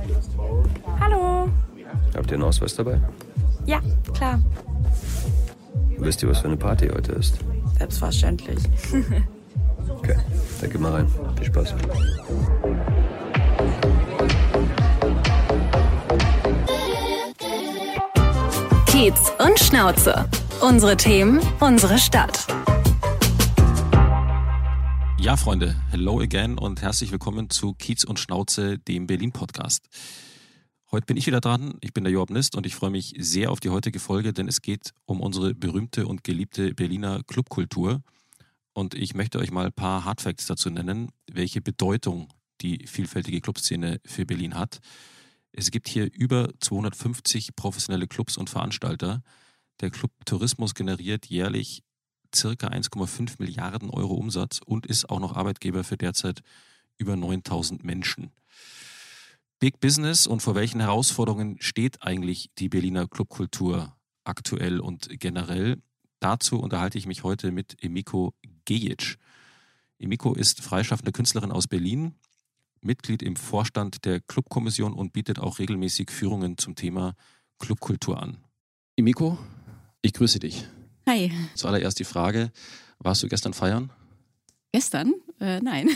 Hallo. Habt ihr einen Ausweis dabei? Ja, klar. Wisst ihr, was für eine Party heute ist? Selbstverständlich. Okay, dann geh mal rein. Viel Spaß. Kiez und Schnauze. Unsere Themen, unsere Stadt. Ja, Freunde, hello again und herzlich willkommen zu Kiez und Schnauze, dem Berlin-Podcast. Heute bin ich wieder dran, ich bin der Joab Nist und ich freue mich sehr auf die heutige Folge, denn es geht um unsere berühmte und geliebte Berliner Clubkultur. Und ich möchte euch mal ein paar Hardfacts dazu nennen, welche Bedeutung die vielfältige Clubszene für Berlin hat. Es gibt hier über 250 professionelle Clubs und Veranstalter. Der Clubtourismus generiert jährlich circa 1,5 Milliarden Euro Umsatz und ist auch noch Arbeitgeber für derzeit über 9.000 Menschen. Big Business, und vor welchen Herausforderungen steht eigentlich die Berliner Clubkultur aktuell und generell? Dazu unterhalte ich mich heute mit Emiko Gejic. Emiko ist freischaffende Künstlerin aus Berlin, Mitglied im Vorstand der Clubkommission und bietet auch regelmäßig Führungen zum Thema Clubkultur an. Emiko, ich grüße dich. Hi. Zuallererst die Frage, warst du gestern feiern? Nein. Nein.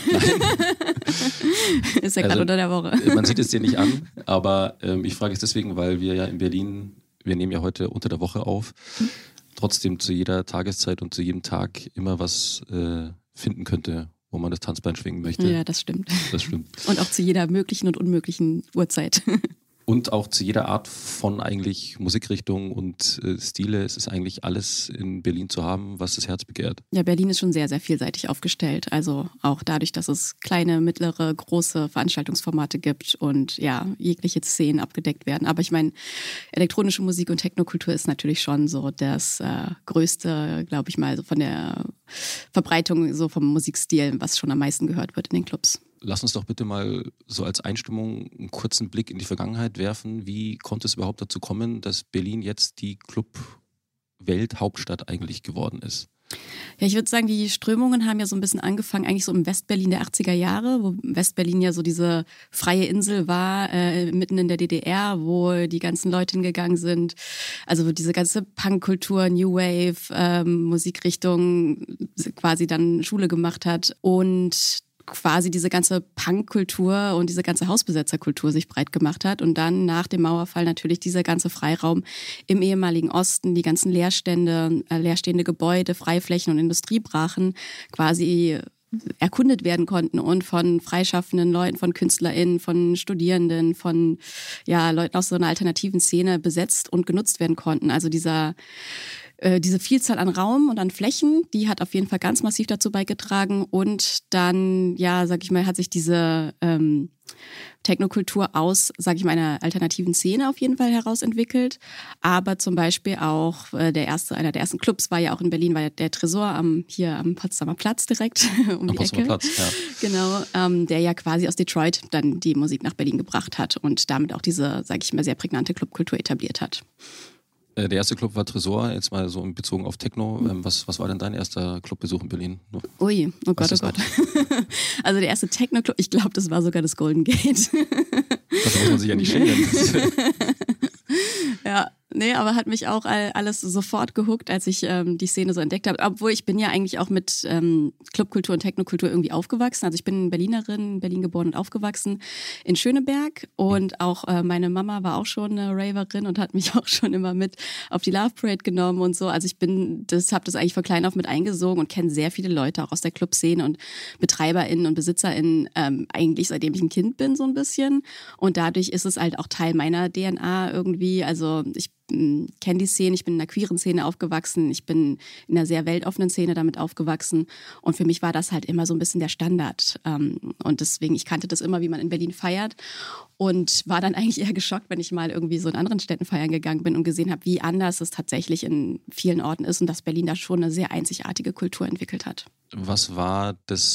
Ist ja gerade unter der Woche. Man sieht es dir nicht an, aber ich frage es deswegen, weil wir ja in Berlin, wir nehmen ja heute unter der Woche auf, trotzdem zu jeder Tageszeit und zu jedem Tag immer was finden könnte, wo man das Tanzbein schwingen möchte. Ja, das stimmt. Das stimmt. Und auch zu jeder möglichen und unmöglichen Uhrzeit. Und auch zu jeder Art von eigentlich Musikrichtung und Stile. Es ist eigentlich alles in Berlin zu haben, was das Herz begehrt. Ja, Berlin ist schon sehr, sehr vielseitig aufgestellt. Also auch dadurch, dass es kleine, mittlere, große Veranstaltungsformate gibt und ja, jegliche Szenen abgedeckt werden. Aber ich meine, elektronische Musik und Technokultur ist natürlich schon so das größte, glaube ich mal, so von der Verbreitung, so vom Musikstil, was schon am meisten gehört wird in den Clubs. Lass uns doch bitte mal so als Einstimmung einen kurzen Blick in die Vergangenheit werfen. Wie konnte es überhaupt dazu kommen, dass Berlin jetzt die Club-Welthauptstadt eigentlich geworden ist? Ja, ich würde sagen, die Strömungen haben ja so ein bisschen angefangen, eigentlich so im Westberlin der 80er Jahre, wo Westberlin ja so diese freie Insel war, mitten in der DDR, wo die ganzen Leute hingegangen sind. Also wo diese ganze Punkkultur, New Wave, Musikrichtung quasi dann Schule gemacht hat und quasi diese ganze Punkkultur und diese ganze Hausbesetzerkultur sich breit gemacht hat und dann nach dem Mauerfall natürlich dieser ganze Freiraum im ehemaligen Osten, die ganzen Leerstände, leerstehende Gebäude, Freiflächen und Industriebrachen quasi erkundet werden konnten und von freischaffenden Leuten, von KünstlerInnen, von Studierenden, von ja, Leuten aus so einer alternativen Szene besetzt und genutzt werden konnten. Also diese Vielzahl an Raum und an Flächen, die hat auf jeden Fall ganz massiv dazu beigetragen. Und dann, ja, sag ich mal, hat sich diese Technokultur aus, sag ich mal, einer alternativen Szene auf jeden Fall herausentwickelt. Aber zum Beispiel auch einer der ersten Clubs war ja auch in Berlin, war ja der Tresor hier am Potsdamer Platz direkt um die Ecke. Platz, ja. Genau, der ja quasi aus Detroit dann die Musik nach Berlin gebracht hat und damit auch diese, sag ich mal, sehr prägnante Clubkultur etabliert hat. Der erste Club war Tresor, jetzt mal so bezogen auf Techno. Was war denn dein erster Clubbesuch in Berlin? Ui, oh Gott, oh Gott. Also der erste Techno-Club, ich glaube, das war sogar das Golden Gate. Das muss man sich ja nicht schämen. Ja, nee, aber hat mich auch alles sofort gehuckt, als ich die Szene so entdeckt habe. Obwohl ich bin ja eigentlich auch mit Clubkultur und Technokultur irgendwie aufgewachsen. Also ich bin Berlinerin, in Berlin geboren und aufgewachsen in Schöneberg. Und auch meine Mama war auch schon eine Raverin und hat mich auch schon immer mit auf die Love Parade genommen und so. Also ich habe das eigentlich von klein auf mit eingesogen und kenne sehr viele Leute auch aus der Clubszene und BetreiberInnen und BesitzerInnen eigentlich seitdem ich ein Kind bin so ein bisschen. Und dadurch ist es halt auch Teil meiner DNA irgendwie. Also ich kenne die Szene, ich bin in einer queeren Szene aufgewachsen, ich bin in einer sehr weltoffenen Szene damit aufgewachsen und für mich war das halt immer so ein bisschen der Standard und deswegen, ich kannte das immer, wie man in Berlin feiert und war dann eigentlich eher geschockt, wenn ich mal irgendwie so in anderen Städten feiern gegangen bin und gesehen habe, wie anders es tatsächlich in vielen Orten ist und dass Berlin da schon eine sehr einzigartige Kultur entwickelt hat. Was war das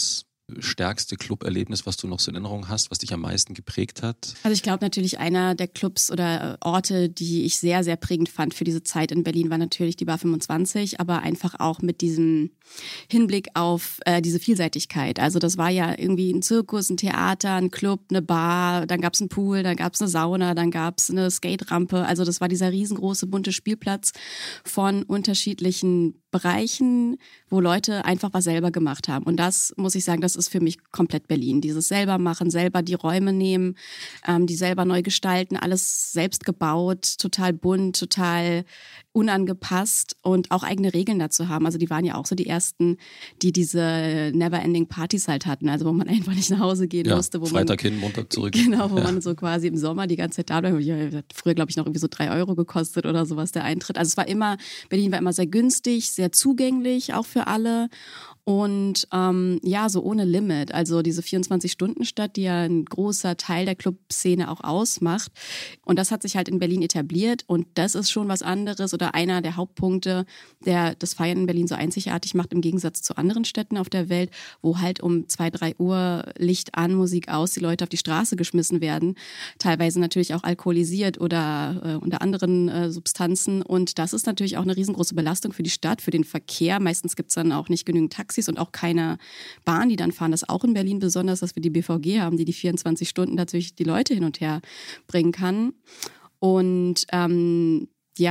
stärkste Club-Erlebnis, was du noch so in Erinnerung hast, was dich am meisten geprägt hat? Also ich glaube natürlich einer der Clubs oder Orte, die ich sehr, sehr prägend fand für diese Zeit in Berlin, war natürlich die Bar 25, aber einfach auch mit diesem Hinblick auf diese Vielseitigkeit. Also das war ja irgendwie ein Zirkus, ein Theater, ein Club, eine Bar, dann gab es einen Pool, dann gab es eine Sauna, dann gab es eine Skate-Rampe. Also das war dieser riesengroße bunte Spielplatz von unterschiedlichen Bereichen, wo Leute einfach was selber gemacht haben. Und das, muss ich sagen, das ist für mich komplett Berlin. Dieses selber machen, selber die Räume nehmen, die selber neu gestalten, alles selbst gebaut, total bunt, total unangepasst und auch eigene Regeln dazu haben. Also die waren ja auch so die ersten, die diese Never-Ending Partys halt hatten, also wo man einfach nicht nach Hause gehen musste. Wo Freitag hin, Montag zurück. Genau, wo man so quasi im Sommer die ganze Zeit da bleibt. Hat früher, glaube ich, noch irgendwie so 3 Euro gekostet oder sowas, der Eintritt. Also Berlin war immer sehr günstig, sehr zugänglich, auch für alle. Und so ohne Limit, also diese 24-Stunden-Stadt, die ja ein großer Teil der Clubszene auch ausmacht. Und das hat sich halt in Berlin etabliert und das ist schon was anderes oder einer der Hauptpunkte, der das Feiern in Berlin so einzigartig macht im Gegensatz zu anderen Städten auf der Welt, wo halt um 2, 3 Uhr Licht an, Musik aus, die Leute auf die Straße geschmissen werden, teilweise natürlich auch alkoholisiert oder unter anderen Substanzen. Und das ist natürlich auch eine riesengroße Belastung für die Stadt, für den Verkehr. Meistens gibt es dann auch nicht genügend Taxis und auch keine Bahn, die dann fahren. Das ist auch in Berlin besonders, dass wir die BVG haben, die 24 Stunden natürlich die Leute hin und her bringen kann. Und dann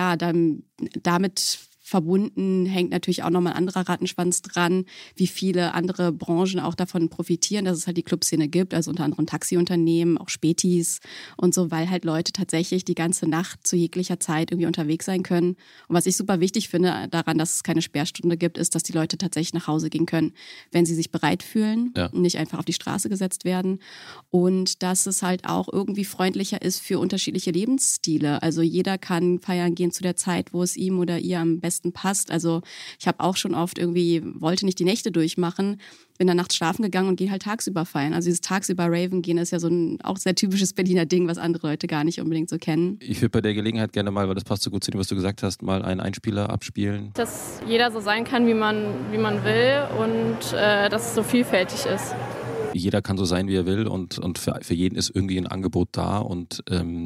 damit verbunden hängt natürlich auch nochmal ein anderer Rattenschwanz dran, wie viele andere Branchen auch davon profitieren, dass es halt die Clubszene gibt, also unter anderem Taxiunternehmen, auch Spätis und so, weil halt Leute tatsächlich die ganze Nacht zu jeglicher Zeit irgendwie unterwegs sein können. Und was ich super wichtig finde daran, dass es keine Sperrstunde gibt, ist, dass die Leute tatsächlich nach Hause gehen können, wenn sie sich bereit fühlen und nicht einfach auf die Straße gesetzt werden. Und dass es halt auch irgendwie freundlicher ist für unterschiedliche Lebensstile. Also jeder kann feiern gehen zu der Zeit, wo es ihm oder ihr am besten passt. Also ich habe auch schon oft wollte nicht die Nächte durchmachen, bin dann nachts schlafen gegangen und gehe halt tagsüber feiern. Also dieses tagsüber Raven gehen ist ja so ein auch sehr typisches Berliner Ding, was andere Leute gar nicht unbedingt so kennen. Ich würde bei der Gelegenheit gerne mal, weil das passt so gut zu dem, was du gesagt hast, mal einen Einspieler abspielen. Dass jeder so sein kann, wie man will und dass es so vielfältig ist. Jeder kann so sein, wie er will und für jeden ist irgendwie ein Angebot da und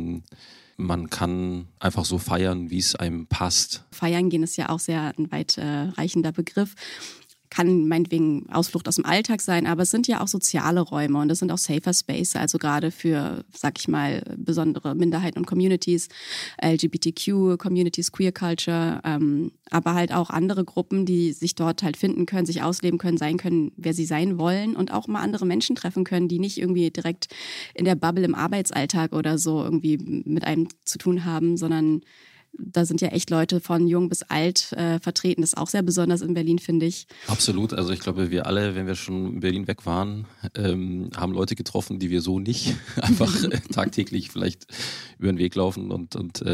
man kann einfach so feiern, wie es einem passt. Feiern gehen ist ja auch sehr ein weitreichender Begriff. Kann meinetwegen Ausflucht aus dem Alltag sein, aber es sind ja auch soziale Räume und es sind auch safer Space, also gerade für, sag ich mal, besondere Minderheiten und Communities, LGBTQ-Communities, Queer Culture, aber halt auch andere Gruppen, die sich dort halt finden können, sich ausleben können, sein können, wer sie sein wollen und auch mal andere Menschen treffen können, die nicht irgendwie direkt in der Bubble im Arbeitsalltag oder so irgendwie mit einem zu tun haben, sondern da sind ja echt Leute von jung bis alt vertreten. Das ist auch sehr besonders in Berlin, finde ich. Absolut. Also ich glaube, wir alle, wenn wir schon in Berlin weg waren, haben Leute getroffen, die wir so nicht einfach tagtäglich vielleicht über den Weg laufen. Und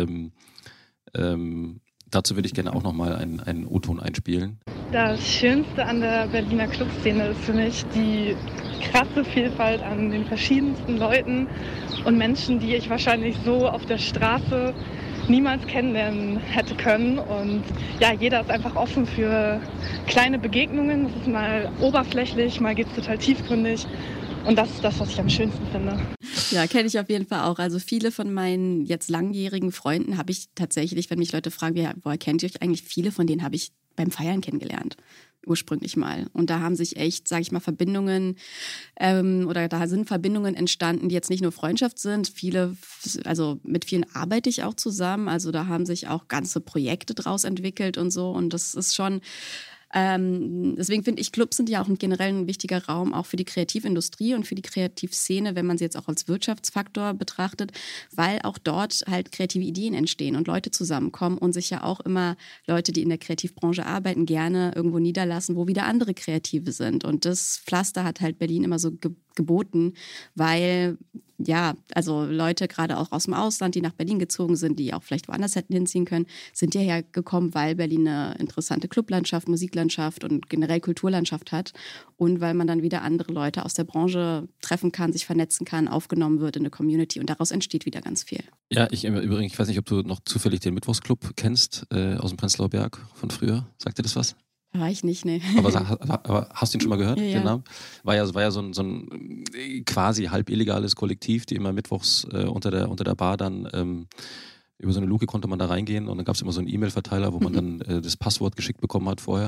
dazu würde ich gerne auch nochmal einen O-Ton einspielen. Das Schönste an der Berliner Clubszene ist für mich die krasse Vielfalt an den verschiedensten Leuten und Menschen, die ich wahrscheinlich so auf der Straße niemals kennenlernen hätte können. Und ja, jeder ist einfach offen für kleine Begegnungen. Es ist mal oberflächlich, mal geht es total tiefgründig. Und das ist das, was ich am schönsten finde. Ja, kenne ich auf jeden Fall auch. Also viele von meinen jetzt langjährigen Freunden habe ich tatsächlich, wenn mich Leute fragen, woher kennt ihr euch eigentlich, viele von denen habe ich beim Feiern kennengelernt. Ursprünglich mal. Und da haben sich echt, sage ich mal, Verbindungen oder da sind Verbindungen entstanden, die jetzt nicht nur Freundschaft sind. Mit vielen arbeite ich auch zusammen. Also da haben sich auch ganze Projekte draus entwickelt und so. Und das ist schon deswegen finde ich, Clubs sind ja auch generell ein wichtiger Raum auch für die Kreativindustrie und für die Kreativszene, wenn man sie jetzt auch als Wirtschaftsfaktor betrachtet, weil auch dort halt kreative Ideen entstehen und Leute zusammenkommen und sich ja auch immer Leute, die in der Kreativbranche arbeiten, gerne irgendwo niederlassen, wo wieder andere Kreative sind. Und das Pflaster hat halt Berlin immer so geboten, weil also Leute gerade auch aus dem Ausland, die nach Berlin gezogen sind, die auch vielleicht woanders hätten hinziehen können, sind hierher gekommen, weil Berlin eine interessante Clublandschaft, Musiklandschaft und generell Kulturlandschaft hat und weil man dann wieder andere Leute aus der Branche treffen kann, sich vernetzen kann, aufgenommen wird in eine Community und daraus entsteht wieder ganz viel. Ja, ich weiß nicht, ob du noch zufällig den Mittwochsclub kennst aus dem Prenzlauer Berg von früher. Sagt dir das was? War ich nicht, nee. Aber hast du ihn schon mal gehört, Ja. den Namen? War ja so ein quasi halb illegales Kollektiv, die immer mittwochs unter der Bar dann über so eine Luke konnte man da reingehen und dann gab es immer so einen E-Mail-Verteiler, wo man dann das Passwort geschickt bekommen hat vorher.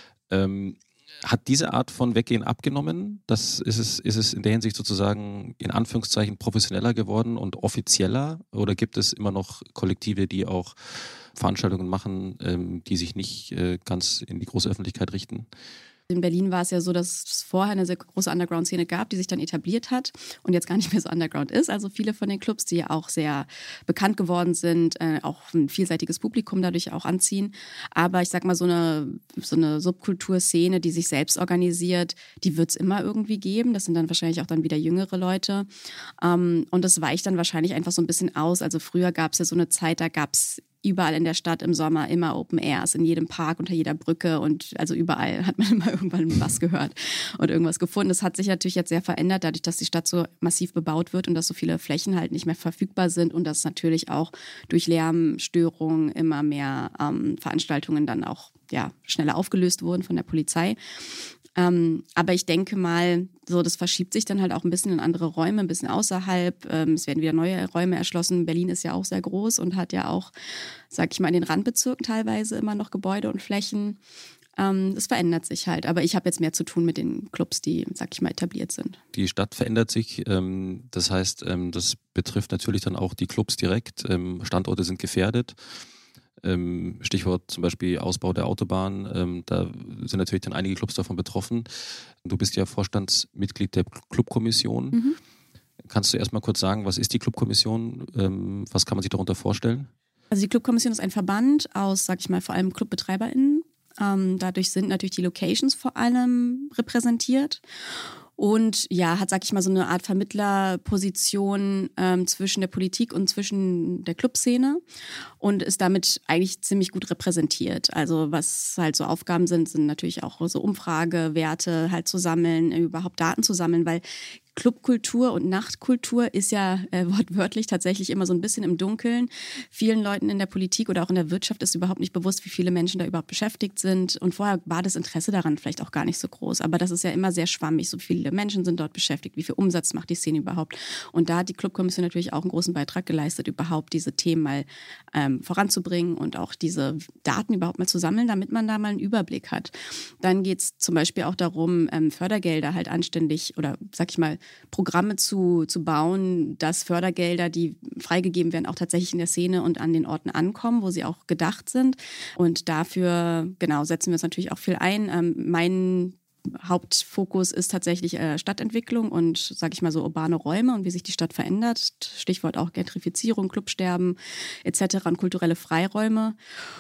Hat diese Art von Weggehen abgenommen? Ist es in der Hinsicht sozusagen in Anführungszeichen professioneller geworden und offizieller? Oder gibt es immer noch Kollektive, die auch Veranstaltungen machen, die sich nicht ganz in die große Öffentlichkeit richten? In Berlin war es ja so, dass es vorher eine sehr große Underground-Szene gab, die sich dann etabliert hat und jetzt gar nicht mehr so Underground ist. Also viele von den Clubs, die ja auch sehr bekannt geworden sind, auch ein vielseitiges Publikum dadurch auch anziehen. Aber ich sag mal, so eine Subkulturszene, die sich selbst organisiert, die wird es immer irgendwie geben. Das sind dann wahrscheinlich auch dann wieder jüngere Leute. Und das weicht dann wahrscheinlich einfach so ein bisschen aus. Also früher gab es ja so eine Zeit, da gab es überall in der Stadt im Sommer immer Open Airs, in jedem Park, unter jeder Brücke und also überall hat man immer irgendwann was gehört und irgendwas gefunden. Das hat sich natürlich jetzt sehr verändert, dadurch, dass die Stadt so massiv bebaut wird und dass so viele Flächen halt nicht mehr verfügbar sind und dass natürlich auch durch Lärmstörungen immer mehr Veranstaltungen dann auch schneller aufgelöst wurden von der Polizei. Aber ich denke mal, so das verschiebt sich dann halt auch ein bisschen in andere Räume, ein bisschen außerhalb. Es werden wieder neue Räume erschlossen. Berlin ist ja auch sehr groß und hat ja auch, sag ich mal, in den Randbezirken teilweise immer noch Gebäude und Flächen. Das verändert sich halt. Aber ich habe jetzt mehr zu tun mit den Clubs, die, sag ich mal, etabliert sind. Die Stadt verändert sich. Das heißt, das betrifft natürlich dann auch die Clubs direkt. Standorte sind gefährdet. Stichwort zum Beispiel Ausbau der Autobahn, da sind natürlich dann einige Clubs davon betroffen. Du bist ja Vorstandsmitglied der Clubkommission. Mhm. Kannst du erst mal kurz sagen, was ist die Clubkommission? Was kann man sich darunter vorstellen? Also die Clubkommission ist ein Verband aus, sag ich mal, vor allem ClubbetreiberInnen. Dadurch sind natürlich die Locations vor allem repräsentiert. Und hat, sag ich mal, so eine Art Vermittlerposition zwischen der Politik und zwischen der Clubszene und ist damit eigentlich ziemlich gut repräsentiert. Also was halt so Aufgaben sind natürlich auch so Umfragewerte halt zu sammeln, überhaupt Daten zu sammeln, weil Clubkultur und Nachtkultur ist ja wortwörtlich tatsächlich immer so ein bisschen im Dunkeln. Vielen Leuten in der Politik oder auch in der Wirtschaft ist überhaupt nicht bewusst, wie viele Menschen da überhaupt beschäftigt sind. Und vorher war das Interesse daran vielleicht auch gar nicht so groß. Aber das ist ja immer sehr schwammig. So viele Menschen sind dort beschäftigt. Wie viel Umsatz macht die Szene überhaupt? Und da hat die Clubkommission natürlich auch einen großen Beitrag geleistet, überhaupt diese Themen mal voranzubringen und auch diese Daten überhaupt mal zu sammeln, damit man da mal einen Überblick hat. Dann geht es zum Beispiel auch darum, Fördergelder halt anständig oder, sag ich mal, Programme zu bauen, dass Fördergelder, die freigegeben werden, auch tatsächlich in der Szene und an den Orten ankommen, wo sie auch gedacht sind. Und dafür, setzen wir uns natürlich auch viel ein. Mein Hauptfokus ist tatsächlich Stadtentwicklung und, sage ich mal, so urbane Räume und wie sich die Stadt verändert. Stichwort auch Gentrifizierung, Clubsterben etc. und kulturelle Freiräume.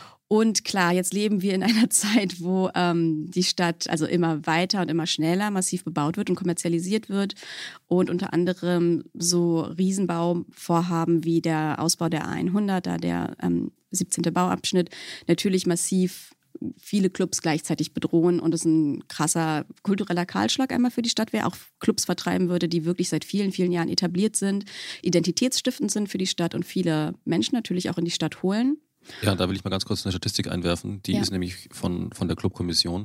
Und klar, jetzt leben wir in einer Zeit, wo die Stadt also immer weiter und immer schneller massiv bebaut wird und kommerzialisiert wird und unter anderem so Riesenbauvorhaben wie der Ausbau der A100, da der 17. Bauabschnitt, natürlich massiv viele Clubs gleichzeitig bedrohen und es ein krasser kultureller Kahlschlag einmal für die Stadt wäre, auch Clubs vertreiben würde, die wirklich seit vielen, vielen Jahren etabliert sind, identitätsstiftend sind für die Stadt und viele Menschen natürlich auch in die Stadt holen. Ja, da will ich mal ganz kurz eine Statistik einwerfen. Die ist nämlich von der Clubkommission,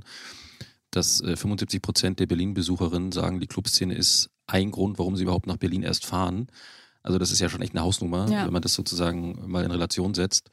dass 75% der Berlin-Besucherinnen sagen, die Clubszene ist ein Grund, warum sie überhaupt nach Berlin erst fahren. Also das ist ja schon echt eine Hausnummer, wenn man das sozusagen mal in Relation setzt.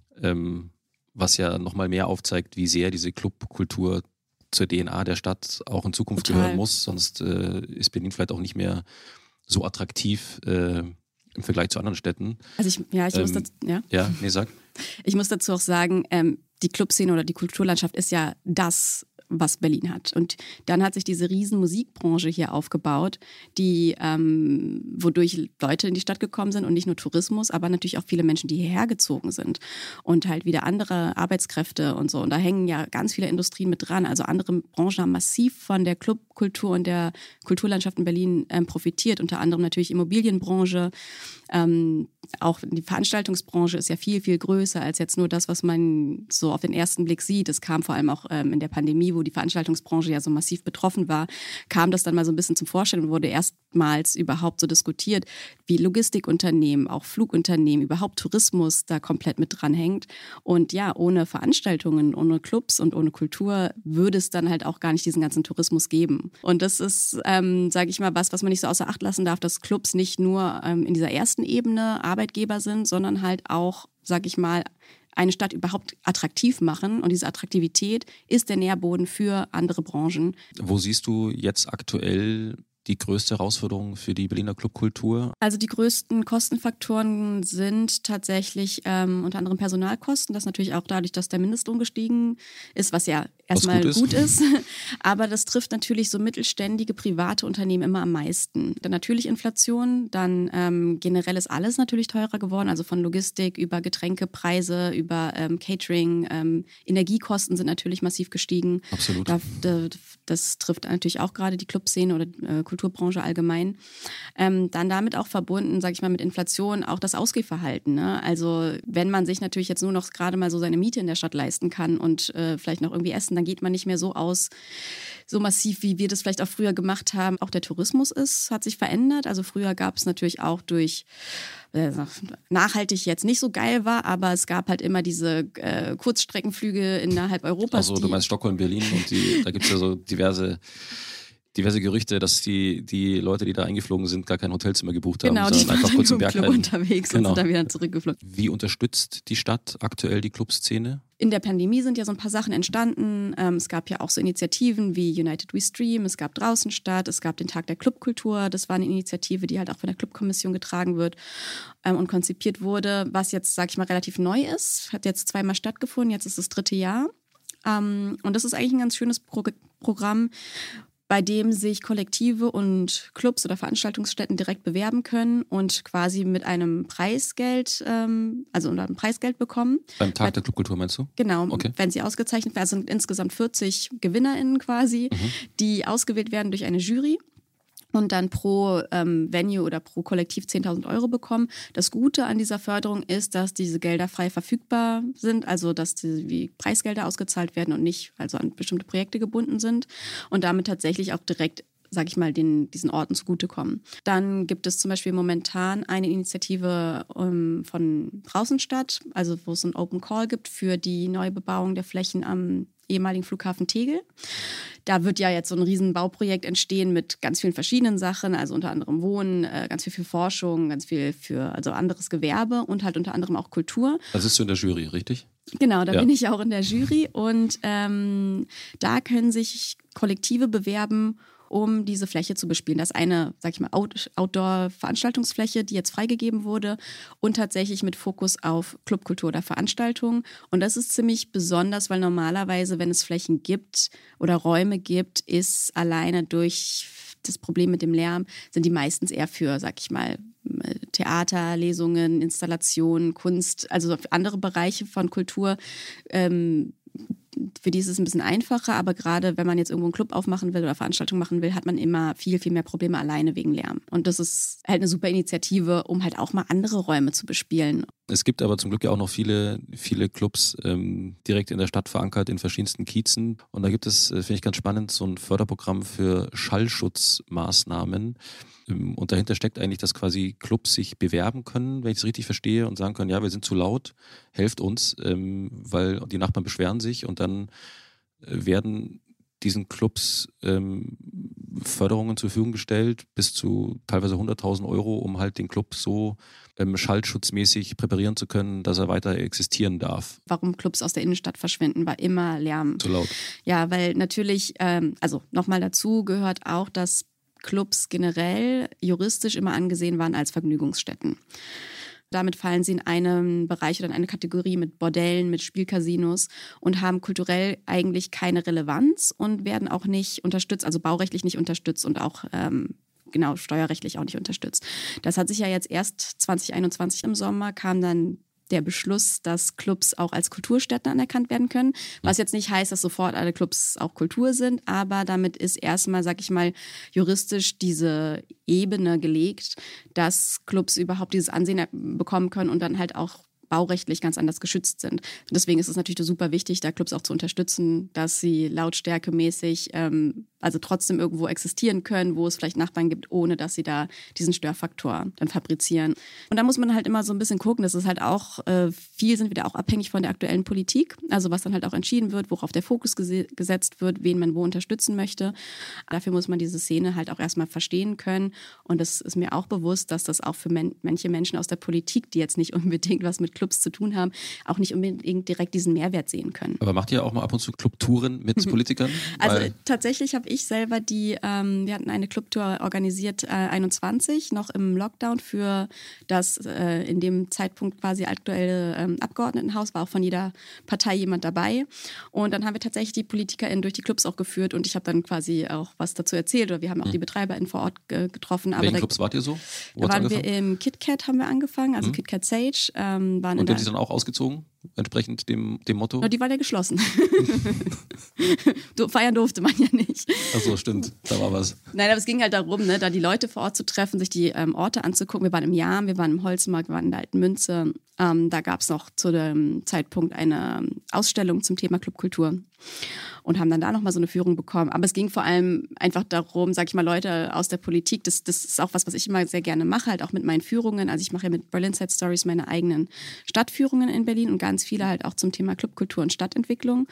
Was ja nochmal mehr aufzeigt, wie sehr diese Clubkultur zur DNA der Stadt auch in Zukunft gehören muss. Sonst ist Berlin vielleicht auch nicht mehr so attraktiv im Vergleich zu anderen Städten. Also ich muss dazu, Ja, nee, sag. Ich muss dazu auch sagen, die Clubszene oder die Kulturlandschaft ist ja das, was Berlin hat. Und dann hat sich diese riesen Musikbranche hier aufgebaut, die wodurch Leute in die Stadt gekommen sind und nicht nur Tourismus, aber natürlich auch viele Menschen, die hierher gezogen sind und halt wieder andere Arbeitskräfte und so. Und da hängen ja ganz viele Industrien mit dran. Also andere Branchen haben massiv von der Clubkultur und der Kulturlandschaft in Berlin profitiert. Unter anderem natürlich Immobilienbranche, auch die Veranstaltungsbranche ist ja viel, viel größer als jetzt nur das, was man so auf den ersten Blick sieht. Es kam vor allem auch in der Pandemie, wo die Veranstaltungsbranche ja so massiv betroffen war, kam das dann mal so ein bisschen zum Vorschein und wurde erstmals überhaupt so diskutiert, wie Logistikunternehmen, auch Flugunternehmen, überhaupt Tourismus da komplett mit dranhängt. Und ja, ohne Veranstaltungen, ohne Clubs und ohne Kultur würde es dann halt auch gar nicht diesen ganzen Tourismus geben. Und das ist, sage ich mal, was man nicht so außer Acht lassen darf, dass Clubs nicht nur in dieser ersten Ebene Arbeitgeber sind, sondern halt auch, sag ich mal, eine Stadt überhaupt attraktiv machen. Und diese Attraktivität ist der Nährboden für andere Branchen. Wo siehst du jetzt aktuell die größte Herausforderung für die Berliner Clubkultur? Also die größten Kostenfaktoren sind tatsächlich unter anderem Personalkosten. Das natürlich auch dadurch, dass der Mindestlohn gestiegen ist, was ja erstmal gut ist. Aber das trifft natürlich so mittelständige private Unternehmen immer am meisten. Dann natürlich Inflation, dann generell ist alles natürlich teurer geworden, also von Logistik über Getränkepreise, über Catering, Energiekosten sind natürlich massiv gestiegen. Absolut. Das trifft natürlich auch gerade die Clubszene oder Kulturbranche allgemein. Dann damit auch verbunden, sage ich mal, mit Inflation auch das Ausgehverhalten. Ne? Also wenn man sich natürlich jetzt nur noch gerade mal so seine Miete in der Stadt leisten kann und vielleicht noch irgendwie essen, dann geht man nicht mehr so massiv, wie wir das vielleicht auch früher gemacht haben. Auch der Tourismus hat sich verändert. Also früher gab es natürlich auch durch nachhaltig jetzt nicht so geil war, aber es gab halt immer diese Kurzstreckenflüge innerhalb Europas. Also du meinst Stockholm, Berlin und da gibt es ja so diverse Gerüchte, dass die Leute, die da eingeflogen sind, gar kein Hotelzimmer gebucht haben, genau, sondern einfach kurz im Berg unterwegs und sind dann wieder zurückgeflogen. Wie unterstützt die Stadt aktuell die Clubszene? In der Pandemie sind ja so ein paar Sachen entstanden. Es gab ja auch so Initiativen wie United We Stream, es gab Draußenstadt, es gab den Tag der Clubkultur. Das war eine Initiative, die halt auch von der Clubkommission getragen wird und konzipiert wurde, was jetzt, sag ich mal, relativ neu ist. Hat jetzt 2-mal stattgefunden, jetzt ist das 3. Jahr. Und das ist eigentlich ein ganz schönes Programm, bei dem sich Kollektive und Clubs oder Veranstaltungsstätten direkt bewerben können und quasi mit einem Preisgeld, also unter einem Preisgeld bekommen. Beim Tag der Clubkultur meinst du? Genau, okay. Wenn sie ausgezeichnet werden, sind insgesamt 40 GewinnerInnen quasi, die ausgewählt werden durch eine Jury. Und dann pro Venue oder pro Kollektiv 10.000 € bekommen. Das Gute an dieser Förderung ist, dass diese Gelder frei verfügbar sind, also dass die wie Preisgelder ausgezahlt werden und nicht also an bestimmte Projekte gebunden sind und damit tatsächlich auch direkt, sage ich mal, diesen Orten zugutekommen. Dann gibt es zum Beispiel momentan eine Initiative von Draußenstadt, also wo es ein Open Call gibt für die Neubebauung der Flächen am ehemaligen Flughafen Tegel. Da wird ja jetzt so ein riesen Bauprojekt entstehen mit ganz vielen verschiedenen Sachen, also unter anderem Wohnen, ganz viel für Forschung, ganz viel für also anderes Gewerbe und halt unter anderem auch Kultur. Da bist du in der Jury, richtig? Genau, da bin ich auch in der Jury und da können sich Kollektive bewerben, um diese Fläche zu bespielen. Das ist eine, sag ich mal, Outdoor-Veranstaltungsfläche, die jetzt freigegeben wurde und tatsächlich mit Fokus auf Clubkultur oder Veranstaltungen. Und das ist ziemlich besonders, weil normalerweise, wenn es Flächen gibt oder Räume gibt, ist alleine durch das Problem mit dem Lärm, sind die meistens eher für, sag ich mal, Theater, Lesungen, Installationen, Kunst, also andere Bereiche von Kultur, für die ist es ein bisschen einfacher, aber gerade wenn man jetzt irgendwo einen Club aufmachen will oder Veranstaltungen machen will, hat man immer viel, viel mehr Probleme alleine wegen Lärm. Und das ist halt eine super Initiative, um halt auch mal andere Räume zu bespielen. Es gibt aber zum Glück ja auch noch viele Clubs direkt in der Stadt verankert, in verschiedensten Kiezen. Und da gibt es, finde ich ganz spannend, so ein Förderprogramm für Schallschutzmaßnahmen. Und dahinter steckt eigentlich, dass quasi Clubs sich bewerben können, wenn ich es richtig verstehe, und sagen können, ja, wir sind zu laut, helft uns, weil die Nachbarn beschweren sich und dann werden diesen Clubs Förderungen zur Verfügung gestellt, bis zu teilweise 100.000 €, um halt den Club so schallschutzmäßig präparieren zu können, dass er weiter existieren darf. Warum Clubs aus der Innenstadt verschwinden, war immer Lärm. Zu laut. Ja, weil natürlich, also nochmal dazu gehört auch, dass Clubs generell juristisch immer angesehen waren als Vergnügungsstätten. Damit fallen sie in einen Bereich oder in eine Kategorie mit Bordellen, mit Spielcasinos und haben kulturell eigentlich keine Relevanz und werden auch nicht unterstützt, also baurechtlich nicht unterstützt und auch steuerrechtlich auch nicht unterstützt. Das hat sich ja jetzt erst 2021 im Sommer, kam dann der Beschluss, dass Clubs auch als Kulturstätten anerkannt werden können. Was jetzt nicht heißt, dass sofort alle Clubs auch Kultur sind, aber damit ist erstmal, sag ich mal, juristisch diese Ebene gelegt, dass Clubs überhaupt dieses Ansehen bekommen können und dann halt auch baurechtlich ganz anders geschützt sind. Deswegen ist es natürlich super wichtig, da Clubs auch zu unterstützen, dass sie lautstärkemäßig also trotzdem irgendwo existieren können, wo es vielleicht Nachbarn gibt, ohne dass sie da diesen Störfaktor dann fabrizieren. Und da muss man halt immer so ein bisschen gucken, dass es halt auch, viel sind wieder auch abhängig von der aktuellen Politik, also was dann halt auch entschieden wird, worauf der Fokus gesetzt wird, wen man wo unterstützen möchte. Dafür muss man diese Szene halt auch erstmal verstehen können und es ist mir auch bewusst, dass das auch für manche Menschen aus der Politik, die jetzt nicht unbedingt was mit Clubs zu tun haben, auch nicht unbedingt direkt diesen Mehrwert sehen können. Aber macht ihr auch mal ab und zu Clubtouren mit Politikern? Also tatsächlich habe ich selber wir hatten eine Clubtour organisiert 21, noch im Lockdown für das in dem Zeitpunkt quasi aktuelle Abgeordnetenhaus, war auch von jeder Partei jemand dabei. Und dann haben wir tatsächlich die PolitikerInnen durch die Clubs auch geführt und ich habe dann quasi auch was dazu erzählt oder wir haben auch die BetreiberInnen vor Ort getroffen. In welchen Clubs wart ihr so? Da waren wir im KitKat haben wir angefangen, also KitKat Sage. Und die haben sich dann auch ausgezogen? Entsprechend dem Motto? Die waren ja geschlossen. Feiern durfte man ja nicht. Ach so, stimmt. Da war was. Nein, aber es ging halt darum, ne, da die Leute vor Ort zu treffen, sich die Orte anzugucken. Wir waren im Jam, wir waren im Holzmarkt, wir waren in der Alten Münze. Da gab es noch zu dem Zeitpunkt eine Ausstellung zum Thema Clubkultur und haben dann da nochmal so eine Führung bekommen. Aber es ging vor allem einfach darum, sag ich mal, Leute aus der Politik, das ist auch was ich immer sehr gerne mache, halt auch mit meinen Führungen. Also ich mache ja mit Berlin Side Stories meine eigenen Stadtführungen in Berlin und ganz viele halt auch zum Thema Clubkultur und Stadtentwicklung.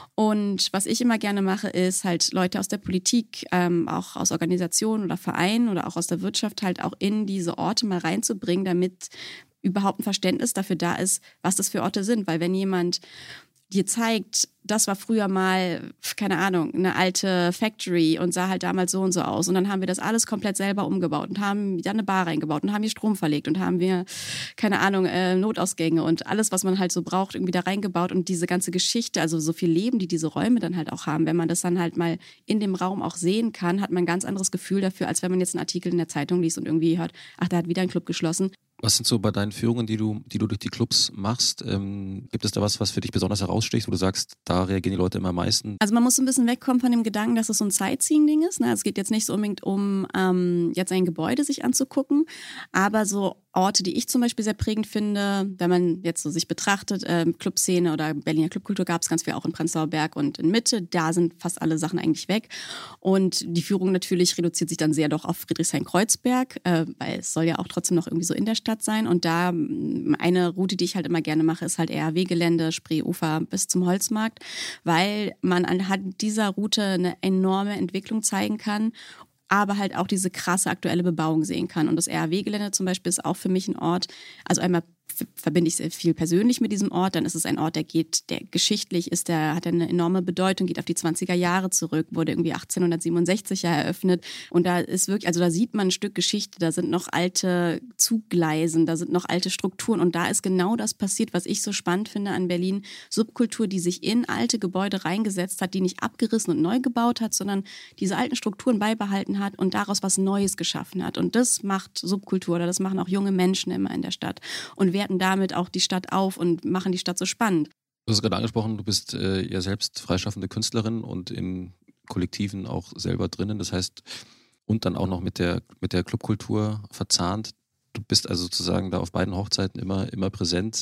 Und was ich immer gerne mache, ist halt Leute aus der Politik, auch aus Organisationen oder Vereinen oder auch aus der Wirtschaft halt auch in diese Orte mal reinzubringen, damit überhaupt ein Verständnis dafür da ist, was das für Orte sind. Weil wenn jemand dir zeigt, das war früher mal, keine Ahnung, eine alte Factory und sah halt damals so und so aus. Und dann haben wir das alles komplett selber umgebaut und haben da eine Bar reingebaut und haben hier Strom verlegt und haben wir, keine Ahnung, Notausgänge und alles, was man halt so braucht, irgendwie da reingebaut. Und diese ganze Geschichte, also so viel Leben, die diese Räume dann halt auch haben, wenn man das dann halt mal in dem Raum auch sehen kann, hat man ein ganz anderes Gefühl dafür, als wenn man jetzt einen Artikel in der Zeitung liest und irgendwie hört, ach, da hat wieder ein Club geschlossen. Was sind so bei deinen Führungen, die du durch die Clubs machst? Gibt es da was für dich besonders heraussticht, wo du sagst, da reagieren die Leute immer am meisten? Also man muss so ein bisschen wegkommen von dem Gedanken, dass es so ein Sightseeing-Ding ist. Ne? Es geht jetzt nicht so unbedingt um jetzt ein Gebäude sich anzugucken, aber so Orte, die ich zum Beispiel sehr prägend finde, wenn man jetzt so sich betrachtet, Clubszene oder Berliner Clubkultur gab es ganz viel auch in Prenzlauer Berg und in Mitte, da sind fast alle Sachen eigentlich weg und die Führung natürlich reduziert sich dann sehr doch auf Friedrichshain-Kreuzberg, weil es soll ja auch trotzdem noch irgendwie so in der Stadt sein und da eine Route, die ich halt immer gerne mache, ist halt RAW-Gelände, Spreeufer bis zum Holzmarkt, weil man anhand dieser Route eine enorme Entwicklung zeigen kann, aber halt auch diese krasse aktuelle Bebauung sehen kann. Und das RAW-Gelände zum Beispiel ist auch für mich ein Ort, also einmal verbinde ich sehr viel persönlich mit diesem Ort, dann ist es ein Ort, der geschichtlich ist, der hat eine enorme Bedeutung, geht auf die 20er Jahre zurück, wurde irgendwie 1867 ja eröffnet und da ist wirklich, also da sieht man ein Stück Geschichte, da sind noch alte Zuggleisen, da sind noch alte Strukturen und da ist genau das passiert, was ich so spannend finde an Berlin, Subkultur, die sich in alte Gebäude reingesetzt hat, die nicht abgerissen und neu gebaut hat, sondern diese alten Strukturen beibehalten hat und daraus was Neues geschaffen hat und das macht Subkultur oder das machen auch junge Menschen immer in der Stadt und werten damit auch die Stadt auf und machen die Stadt so spannend. Du hast gerade angesprochen, du bist ja selbst freischaffende Künstlerin und in Kollektiven auch selber drinnen. Das heißt, und dann auch noch mit der Clubkultur verzahnt. Du bist also sozusagen da auf beiden Hochzeiten immer präsent.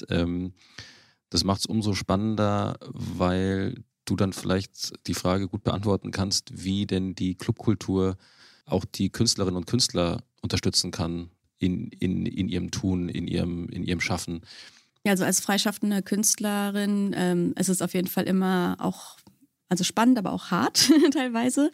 Das macht es umso spannender, weil du dann vielleicht die Frage gut beantworten kannst, wie denn die Clubkultur auch die Künstlerinnen und Künstler unterstützen kann in ihrem Tun, in ihrem Schaffen. Ja, also als freischaffende Künstlerin es ist auf jeden Fall immer auch, also spannend, aber auch hart teilweise,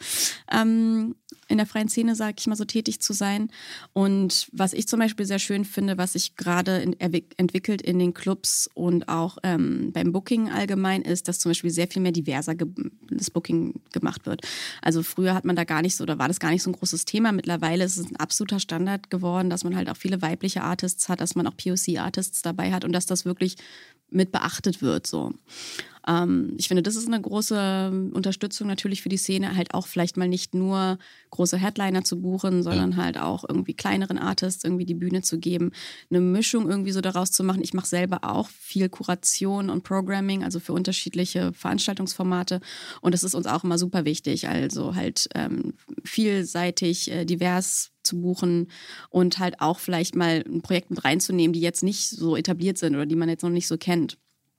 in der freien Szene, sage ich mal, so tätig zu sein. Und was ich zum Beispiel sehr schön finde, was sich gerade entwickelt in den Clubs und auch beim Booking allgemein, ist, dass zum Beispiel sehr viel mehr diverser das Booking gemacht wird. Also früher hat man da gar nicht so, oder war das gar nicht so ein großes Thema. Mittlerweile ist es ein absoluter Standard geworden, dass man halt auch viele weibliche Artists hat, dass man auch POC-Artists dabei hat und dass das wirklich mit beachtet wird, so. Ich finde, das ist eine große Unterstützung natürlich für die Szene, halt auch vielleicht mal nicht nur große Headliner zu buchen, sondern halt auch irgendwie kleineren Artists irgendwie die Bühne zu geben, eine Mischung irgendwie so daraus zu machen. Ich mache selber auch viel Kuration und Programming, also für unterschiedliche Veranstaltungsformate, und das ist uns auch immer super wichtig, also halt vielseitig, divers zu buchen und halt auch vielleicht mal ein Projekt mit reinzunehmen, die jetzt nicht so etabliert sind oder die man jetzt noch nicht so kennt.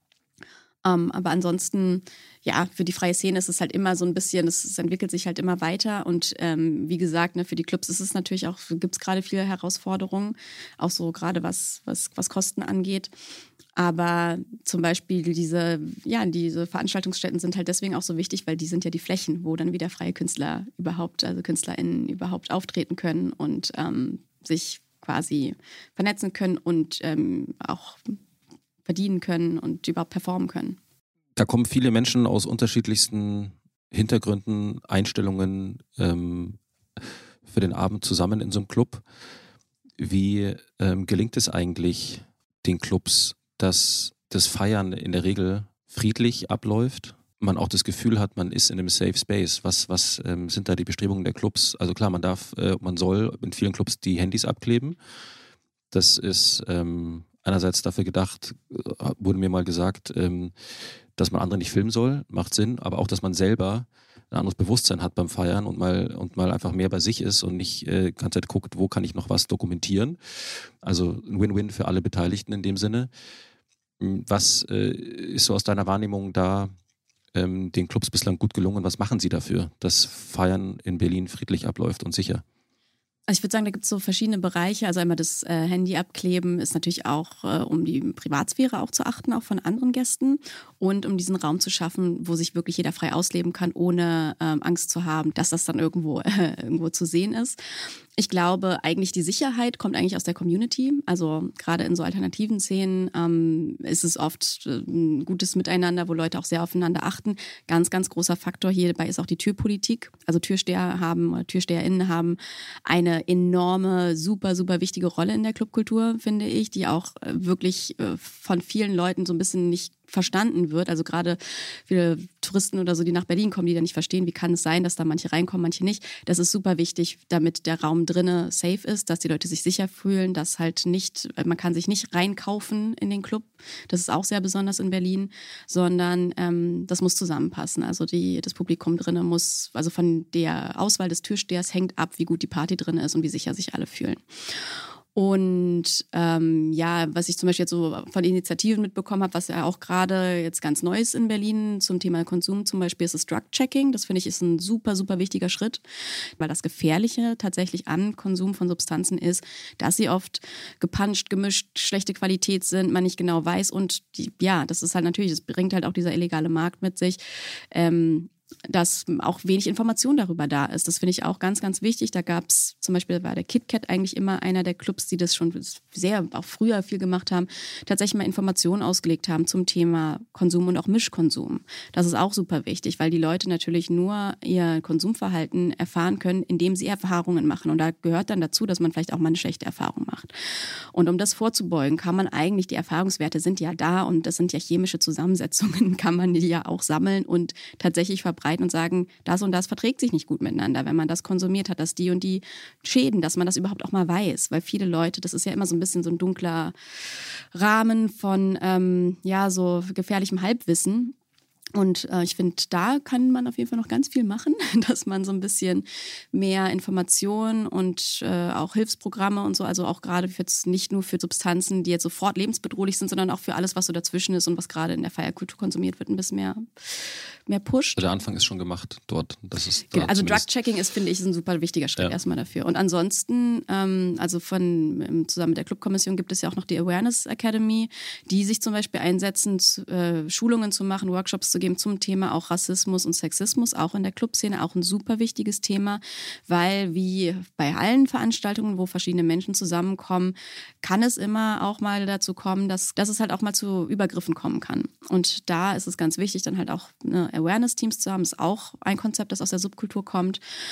Aber ansonsten, ja, für die freie Szene ist es halt immer so ein bisschen, es entwickelt sich halt immer weiter. Und wie gesagt, ne, für die Clubs ist es natürlich auch, gibt es gerade viele Herausforderungen, auch so gerade was Kosten angeht. Aber zum Beispiel diese Veranstaltungsstätten sind halt deswegen auch so wichtig, weil die sind ja die Flächen, wo dann wieder freie Künstler überhaupt, also KünstlerInnen überhaupt auftreten können und sich quasi vernetzen können und auch verdienen können und überhaupt performen können. Da kommen viele Menschen aus unterschiedlichsten Hintergründen, Einstellungen für den Abend zusammen in so einem Club. Wie gelingt es eigentlich den Clubs, dass das Feiern in der Regel friedlich abläuft? Man auch das Gefühl hat, man ist in einem Safe Space. Was sind da die Bestrebungen der Clubs? Also klar, man soll in vielen Clubs die Handys abkleben. Das ist einerseits dafür gedacht, wurde mir mal gesagt, dass man andere nicht filmen soll, macht Sinn, aber auch, dass man selber ein anderes Bewusstsein hat beim Feiern und mal einfach mehr bei sich ist und nicht die ganze Zeit guckt, wo kann ich noch was dokumentieren. Also ein Win-Win für alle Beteiligten in dem Sinne. Was ist so aus deiner Wahrnehmung da den Clubs bislang gut gelungen? Was machen sie dafür, dass Feiern in Berlin friedlich abläuft und sicher? Also ich würde sagen, da gibt es so verschiedene Bereiche. Also einmal das Handy abkleben ist natürlich auch, um die Privatsphäre auch zu achten, auch von anderen Gästen, und um diesen Raum zu schaffen, wo sich wirklich jeder frei ausleben kann, ohne Angst zu haben, dass das dann irgendwo zu sehen ist. Ich glaube, eigentlich die Sicherheit kommt eigentlich aus der Community. Also gerade in so alternativen Szenen ist es oft ein gutes Miteinander, wo Leute auch sehr aufeinander achten. Ganz, ganz großer Faktor hierbei ist auch die Türpolitik. Also TürsteherInnen haben eine enorme, super, super wichtige Rolle in der Clubkultur, finde ich, die auch wirklich von vielen Leuten so ein bisschen nicht verstanden wird. Also gerade viele Touristen oder so, die nach Berlin kommen, die dann nicht verstehen, wie kann es sein, dass da manche reinkommen, manche nicht. Das ist super wichtig, damit der Raum drinnen safe ist, dass die Leute sich sicher fühlen, dass halt nicht, man kann sich nicht reinkaufen in den Club. Das ist auch sehr besonders in Berlin, sondern das muss zusammenpassen. Also das Publikum drinnen muss, also von der Auswahl des Türstehers hängt ab, wie gut die Party drin ist und wie sicher sich alle fühlen. Und was ich zum Beispiel jetzt so von Initiativen mitbekommen habe, was ja auch gerade jetzt ganz neu ist in Berlin zum Thema Konsum zum Beispiel, ist das Drug-Checking. Das finde ich ist ein super, super wichtiger Schritt, weil das Gefährliche tatsächlich an Konsum von Substanzen ist, dass sie oft gepanscht, gemischt, schlechte Qualität sind, man nicht genau weiß, und das ist halt natürlich, das bringt halt auch dieser illegale Markt mit sich, dass auch wenig Information darüber da ist. Das finde ich auch ganz, ganz wichtig. Da gab es zum Beispiel, war der KitKat eigentlich immer einer der Clubs, die das schon auch früher viel gemacht haben, tatsächlich mal Informationen ausgelegt haben zum Thema Konsum und auch Mischkonsum. Das ist auch super wichtig, weil die Leute natürlich nur ihr Konsumverhalten erfahren können, indem sie Erfahrungen machen. Und da gehört dann dazu, dass man vielleicht auch mal eine schlechte Erfahrung macht. Und um das vorzubeugen, kann man eigentlich, die Erfahrungswerte sind ja da und das sind ja chemische Zusammensetzungen, kann man die ja auch sammeln und tatsächlich verbreiten und sagen, das und das verträgt sich nicht gut miteinander. Wenn man das konsumiert hat, dass die und die Schäden, dass man das überhaupt auch mal weiß. Weil viele Leute, das ist ja immer so ein bisschen so ein dunkler Rahmen von so gefährlichem Halbwissen. Und ich finde, da kann man auf jeden Fall noch ganz viel machen, dass man so ein bisschen mehr Informationen und auch Hilfsprogramme und so, also auch gerade nicht nur für Substanzen, die jetzt sofort lebensbedrohlich sind, sondern auch für alles, was so dazwischen ist und was gerade in der Feierkultur konsumiert wird, ein bisschen mehr pusht. Der Anfang ist schon gemacht dort. Das ist genau, also Drug-Checking ist, finde ich, ein super wichtiger Schritt erstmal dafür. Und ansonsten, zusammen mit der Clubkommission gibt es ja auch noch die Awareness Academy, die sich zum Beispiel einsetzen, Schulungen zu machen, Workshops zu geben zum Thema auch Rassismus und Sexismus, auch in der Clubszene, auch ein super wichtiges Thema, weil wie bei allen Veranstaltungen, wo verschiedene Menschen zusammenkommen, kann es immer auch mal dazu kommen, dass es halt auch mal zu Übergriffen kommen kann. Und da ist es ganz wichtig, dann halt auch Awareness-Teams zu haben. Das ist auch ein Konzept, das aus der Subkultur kommt,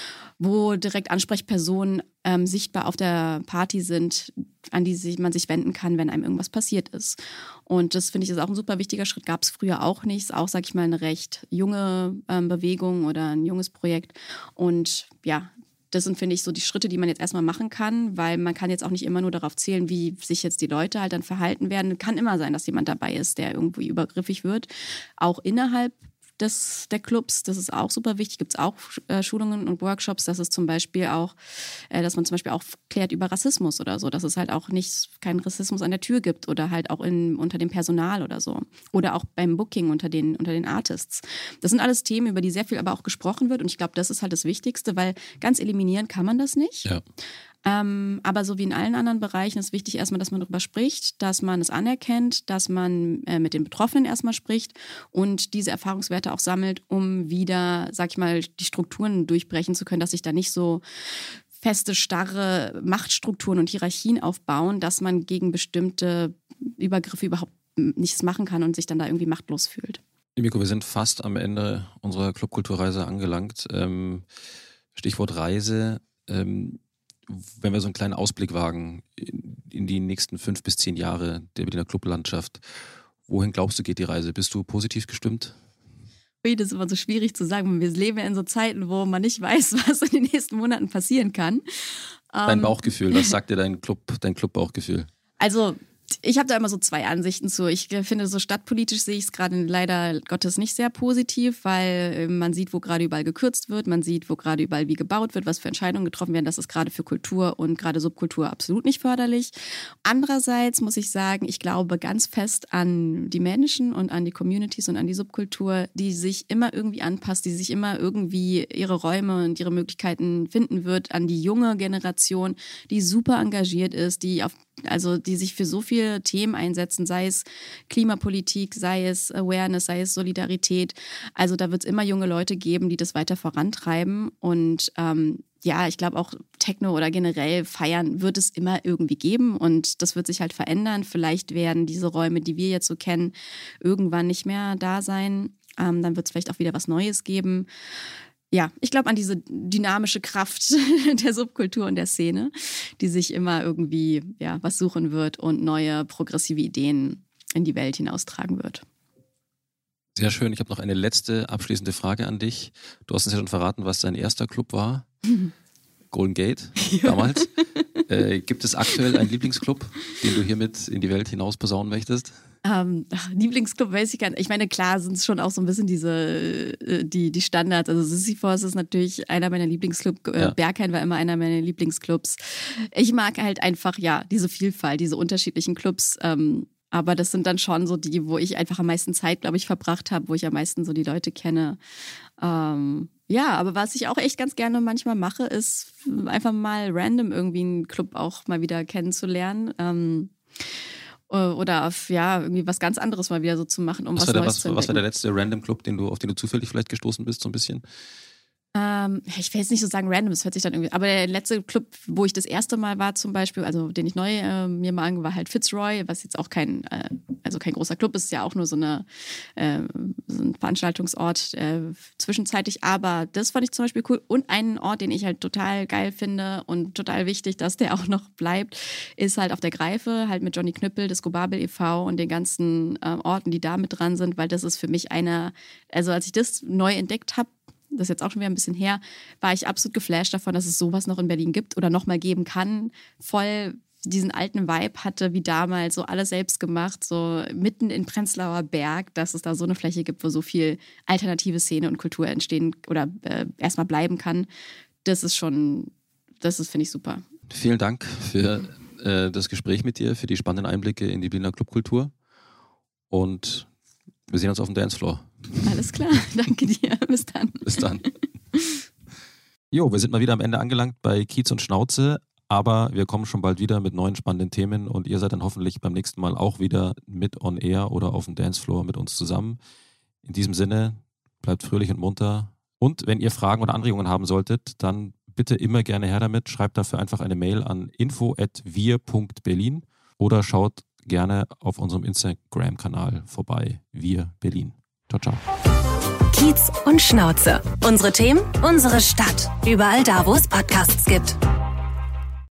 wo direkt Ansprechpersonen sichtbar auf der Party sind, an die man sich wenden kann, wenn einem irgendwas passiert ist. Und das finde ich ist auch ein super wichtiger Schritt. Gab es früher auch nicht. Ist auch, sag ich mal, eine recht junge Bewegung oder ein junges Projekt. Und ja, das sind, finde ich, so die Schritte, die man jetzt erstmal machen kann, weil man kann jetzt auch nicht immer nur darauf zählen, wie sich jetzt die Leute halt dann verhalten werden. Kann immer sein, dass jemand dabei ist, der irgendwie übergriffig wird. Auch innerhalb der Clubs, das ist auch super wichtig, gibt es auch Schulungen und Workshops, dass es zum Beispiel auch, dass man zum Beispiel auch klärt über Rassismus oder so, dass es halt auch keinen Rassismus an der Tür gibt oder halt auch unter dem Personal oder so. Oder auch beim Booking unter den Artists. Das sind alles Themen, über die sehr viel aber auch gesprochen wird und ich glaube, das ist halt das Wichtigste, weil ganz eliminieren kann man das nicht. Ja. Aber so wie in allen anderen Bereichen ist wichtig erstmal, dass man darüber spricht, dass man es anerkennt, dass man mit den Betroffenen erstmal spricht und diese Erfahrungswerte auch sammelt, um wieder, sag ich mal, die Strukturen durchbrechen zu können, dass sich da nicht so feste, starre Machtstrukturen und Hierarchien aufbauen, dass man gegen bestimmte Übergriffe überhaupt nichts machen kann und sich dann da irgendwie machtlos fühlt. Miko, wir sind fast am Ende unserer Clubkulturreise angelangt. Stichwort Reise. Wenn wir so einen kleinen Ausblick wagen in die nächsten 5 bis 10 Jahre der Berliner Clublandschaft, wohin glaubst du, geht die Reise? Bist du positiv gestimmt? Das ist immer so schwierig zu sagen. Wir leben ja in so Zeiten, wo man nicht weiß, was in den nächsten Monaten passieren kann. Dein Bauchgefühl, was sagt dir dein Clubbauchgefühl? Also ich habe da immer so 2 Ansichten zu. Ich finde, so stadtpolitisch sehe ich es gerade leider Gottes nicht sehr positiv, weil man sieht, wo gerade überall gekürzt wird, man sieht, wo gerade überall wie gebaut wird, was für Entscheidungen getroffen werden. Das ist gerade für Kultur und gerade Subkultur absolut nicht förderlich. Andererseits muss ich sagen, ich glaube ganz fest an die Menschen und an die Communities und an die Subkultur, die sich immer irgendwie anpasst, die sich immer irgendwie ihre Räume und ihre Möglichkeiten finden wird, an die junge Generation, die super engagiert ist, die sich für so viele Themen einsetzen, sei es Klimapolitik, sei es Awareness, sei es Solidarität. Also da wird es immer junge Leute geben, die das weiter vorantreiben. Und ich glaube auch Techno oder generell Feiern wird es immer irgendwie geben und das wird sich halt verändern. Vielleicht werden diese Räume, die wir jetzt so kennen, irgendwann nicht mehr da sein. Dann wird es vielleicht auch wieder was Neues geben. Ja, ich glaube an diese dynamische Kraft der Subkultur und der Szene, die sich immer irgendwie was suchen wird und neue progressive Ideen in die Welt hinaustragen wird. Sehr schön. Ich habe noch eine letzte abschließende Frage an dich. Du hast uns ja schon verraten, was dein erster Club war. Golden Gate damals. Gibt es aktuell einen Lieblingsclub, den du hiermit in die Welt hinaus posaunen möchtest? Lieblingsclub weiß ich gar nicht. Ich meine, klar sind es schon auch so ein bisschen die Standards. Also Sisyphos ist natürlich einer meiner Lieblingsclubs. Berghain war immer einer meiner Lieblingsclubs. Ich mag halt einfach, diese Vielfalt, diese unterschiedlichen Clubs. Aber das sind dann schon so die, wo ich einfach am meisten Zeit, glaube ich, verbracht habe, wo ich am meisten so die Leute kenne. Aber was ich auch echt ganz gerne manchmal mache, ist einfach mal random irgendwie einen Club auch mal wieder kennenzulernen. Oder irgendwie was ganz anderes mal wieder so zu machen, um was Neues zu entdecken. Was war der letzte Random Club, auf den du zufällig vielleicht gestoßen bist, so ein bisschen? Ich will jetzt nicht so sagen random, das hört sich dann irgendwie. Aber der letzte Club, wo ich das erste Mal war zum Beispiel, also den ich neu mir mal angeguckt, war halt Fitzroy, was jetzt auch kein großer Club ist, ja auch nur so ein Veranstaltungsort zwischenzeitlich. Aber das fand ich zum Beispiel cool. Und einen Ort, den ich halt total geil finde und total wichtig, dass der auch noch bleibt, ist halt auf der Greife, halt mit Johnny Knüppel, Disco Babel e.V. und den ganzen Orten, die da mit dran sind, weil das ist für mich als ich das neu entdeckt habe, das ist jetzt auch schon wieder ein bisschen her, war ich absolut geflasht davon, dass es sowas noch in Berlin gibt oder noch mal geben kann. Voll diesen alten Vibe hatte wie damals, so alles selbst gemacht, so mitten in Prenzlauer Berg, dass es da so eine Fläche gibt, wo so viel alternative Szene und Kultur entstehen oder erstmal bleiben kann. Das finde ich super. Vielen Dank für das Gespräch mit dir, für die spannenden Einblicke in die Berliner Clubkultur und wir sehen uns auf dem Dancefloor. Alles klar, danke dir. Bis dann. Bis dann. Jo, wir sind mal wieder am Ende angelangt bei Kiez und Schnauze, aber wir kommen schon bald wieder mit neuen spannenden Themen und ihr seid dann hoffentlich beim nächsten Mal auch wieder mit on air oder auf dem Dancefloor mit uns zusammen. In diesem Sinne, bleibt fröhlich und munter und wenn ihr Fragen oder Anregungen haben solltet, dann bitte immer gerne her damit. Schreibt dafür einfach eine Mail an info@wir.berlin oder schaut gerne auf unserem Instagram-Kanal vorbei. Wir Berlin. Ciao, ciao. Kiez und Schnauze. Unsere Themen, unsere Stadt. Überall da, wo es Podcasts gibt.